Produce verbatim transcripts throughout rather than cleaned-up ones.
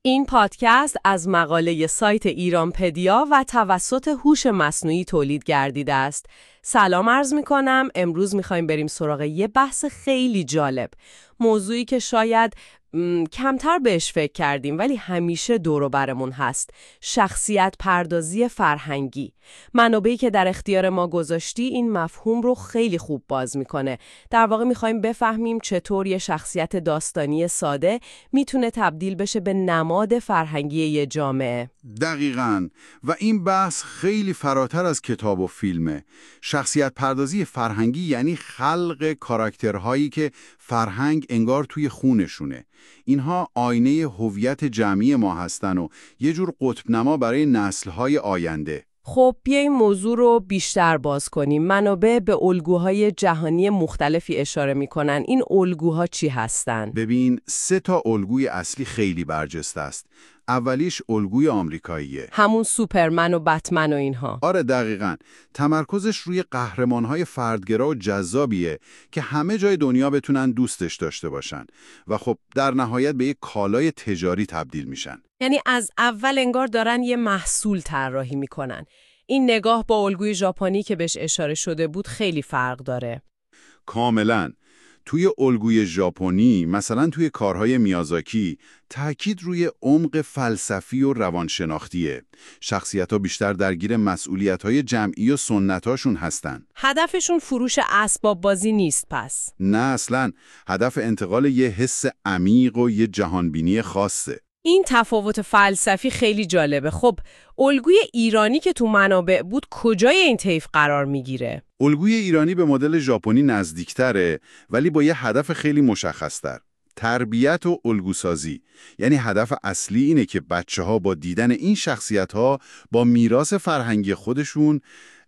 این پادکست از مقاله سایت ایرانپدیا و توسط هوش مصنوعی تولید گردیده است. سلام عرض می‌کنم. امروز می‌خوایم بریم سراغ یه بحث خیلی جالب. موضوعی که شاید م، کمتر بهش فکر کردیم ولی همیشه دور و برمون هست. شخصیت پردازی فرهنگی. منابعی که در اختیار ما گذاشتی این مفهوم رو خیلی خوب باز میکنه. در واقع میخوایم بفهمیم چطور یه شخصیت داستانی ساده میتونه تبدیل بشه به نماد فرهنگی یه جامعه. دقیقاً. و این بحث خیلی فراتر از کتاب و فیلمه. شخصیت پردازی فرهنگی یعنی خلق کاراکترهایی که فرهنگ انگار توی خونشونه. اینها آینه هویت جمعی ما هستن و یه جور قطب نما برای نسل‌های آینده. خب بیاییم موضوع رو بیشتر باز کنیم. منابع به الگوهای جهانی مختلفی اشاره میکنن. این الگوها چی هستن؟ ببین، سه تا الگوی اصلی خیلی برجسته است. اولیش الگوی آمریکاییه. همون سوپرمن و بتمن و اینها. آره دقیقاً. تمرکزش روی قهرمان‌های فردگرا و جذابیه که همه جای دنیا بتونن دوستش داشته باشن و خب در نهایت به یک کالای تجاری تبدیل میشن. یعنی از اول انگار دارن یه محصول طراحی میکنن. این نگاه با الگوی ژاپنی که بهش اشاره شده بود خیلی فرق داره. کاملاً. توی الگوی ژاپنی، مثلا توی کارهای میازاکی، تأکید روی عمق فلسفی و روانشناختیه. شخصیت‌ها بیشتر درگیر مسئولیت‌های جمعی و سنتاشون هستن. هدفشون فروش اسباب بازی نیست پس. نه اصلاً. هدف انتقال یه حس عمیق و یه جهانبینی خاصه. این تفاوت فلسفی خیلی جالبه. خب الگوی ایرانی که تو منابع بود کجای این طیف قرار میگیره؟ الگوی ایرانی به مدل ژاپنی نزدیکتره ولی با یه هدف خیلی مشخص‌تر. تربیت و الگوسازی. یعنی هدف اصلی اینه که بچه‌ها با دیدن این شخصیت‌ها با میراث فرهنگی خودشون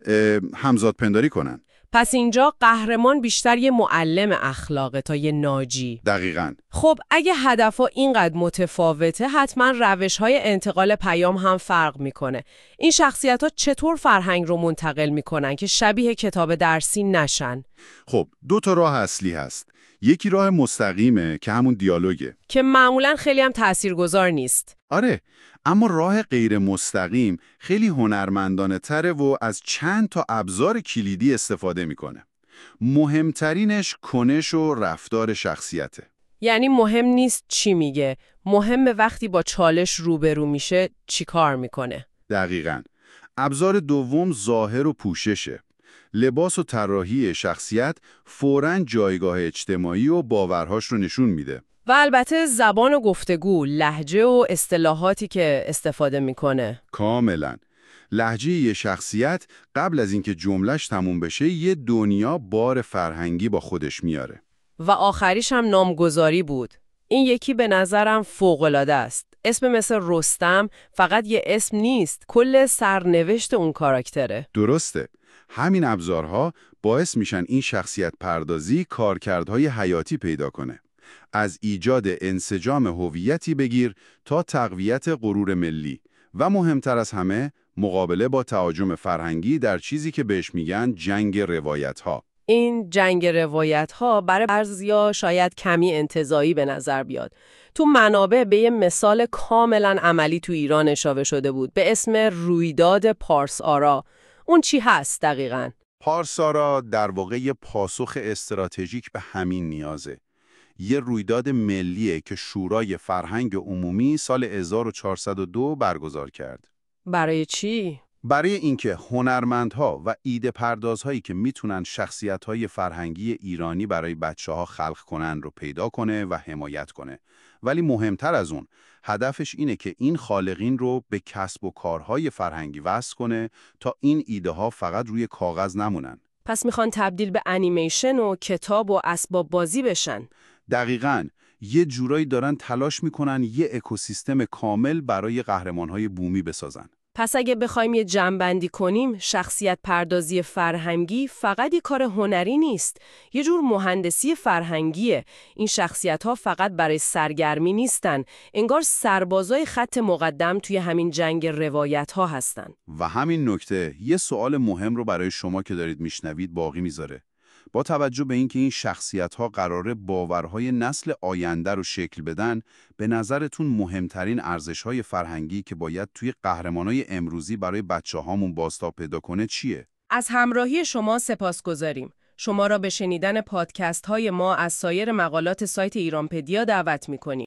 همزاد پنداری کنن. پس اینجا قهرمان بیشتر یه معلم اخلاقه تا یه ناجی. دقیقاً. خب اگه هدفها اینقدر متفاوته حتما روش‌های انتقال پیام هم فرق میکنه. این شخصیت‌ها چطور فرهنگ رو منتقل میکنن که شبیه کتاب درسی نشن؟ خب دو تا راه اصلی هست. یکی راه مستقیمه که همون دیالوگه که معمولاً خیلی هم تاثیرگذار نیست. آره، اما راه غیر مستقیم خیلی هنرمندانه تره و از چند تا ابزار کلیدی استفاده میکنه. مهمترینش کنش و رفتار شخصیته. یعنی مهم نیست چی میگه، مهمه وقتی با چالش روبرو میشه چی کار میکنه. دقیقاً. ابزار دوم ظاهر و پوششه. لباس و طراحی شخصیت فوراً جایگاه اجتماعی و باورهاش رو نشون میده. و البته زبان و گفتگو، لهجه و اصطلاحاتی که استفاده میکنه. کاملاً. لهجه یه شخصیت قبل از اینکه جمله‌اش تموم بشه یه دنیا بار فرهنگی با خودش میاره. و آخریش هم نامگذاری بود. این یکی به نظرم فوق‌العاده است. اسم مثل رستم فقط یه اسم نیست، کل سرنوشت اون کاراکتره. درسته. همین ابزارها باعث میشن این شخصیت پردازی کارکردهای حیاتی پیدا کنه. از ایجاد انسجام هویتی بگیر تا تقویت غرور ملی و مهمتر از همه مقابله با تهاجم فرهنگی در چیزی که بهش میگن جنگ روایت‌ها. این جنگ روایت‌ها برای بعضیا شاید کمی انتزاعی به نظر بیاد. تو منابع به یه مثال کاملا عملی تو ایران اشاره شده بود به اسم رویداد پارس آرا. اون چی هست دقیقاً؟ پارس آرا در واقع یه پاسخ استراتژیک به همین نیازه. یه رویداد ملیه که شورای فرهنگ عمومی سال هزار و چهارصد و دو برگزار کرد. برای چی؟ برای اینکه هنرمندها و ایده پردازهایی که میتونن شخصیت‌های فرهنگی ایرانی برای بچه‌ها خلق کنن رو پیدا کنه و حمایت کنه. ولی مهمتر از اون، هدفش اینه که این خالقین رو به کسب و کارهای فرهنگی وصل کنه تا این ایده ها فقط روی کاغذ نمونن. پس میخوان تبدیل به انیمیشن و کتاب و اسباب بازی بشن. دقیقاً. یه جورایی دارن تلاش میکنن یه اکوسیستم کامل برای قهرمانهای بومی بسازن. پس اگه بخوایم یه جمع‌بندی کنیم، شخصیت پردازی فرهنگی فقط یه کار هنری نیست، یه جور مهندسی فرهنگیه. این شخصیت‌ها فقط برای سرگرمی نیستن، انگار سربازای خط مقدم توی همین جنگ روایت‌ها هستن. و همین نکته یه سوال مهم رو برای شما که دارید میشنوید باقی میذاره. با توجه به اینکه این شخصیت‌ها قراره باورهای نسل آینده رو شکل بدن، به نظرتون مهمترین ارزش‌های فرهنگی که باید توی قهرمانای امروزی برای بچه‌هامون بازتاب پیدا کنه چیه؟ از همراهی شما سپاسگزاریم. شما را به شنیدن پادکست های ما از سایر مقالات سایت ایرانپدیا دعوت می‌کنیم.